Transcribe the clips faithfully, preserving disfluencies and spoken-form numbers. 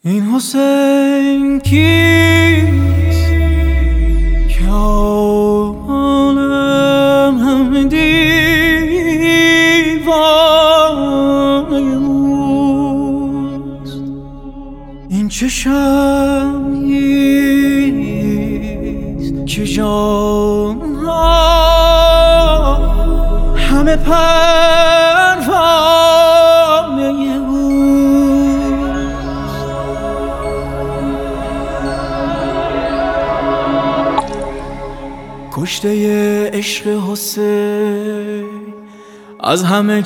این حسین کیست که عالم همه دیوانه اوست؟ این چه شمعیست که جانها همه پروانه اوست؟ کشته عشق حسین از همه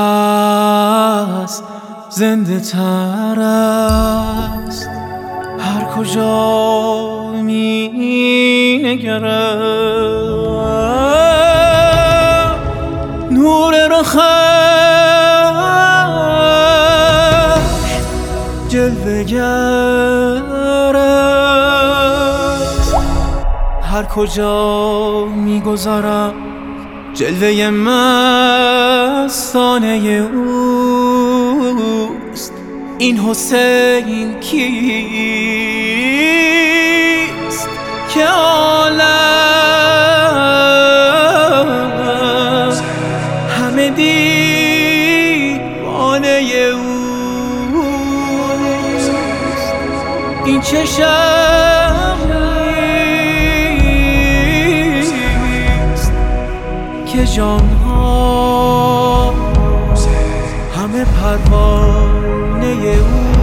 کس زنده تر است. هر کجا می نگرم نور رخش جلوه گر است. هر کجا می گذرم جلوه مستانه اوست. این حسین کیست که عالم همه دیوانه اوست؟ این چه شمعیست که جانها همه پروانه او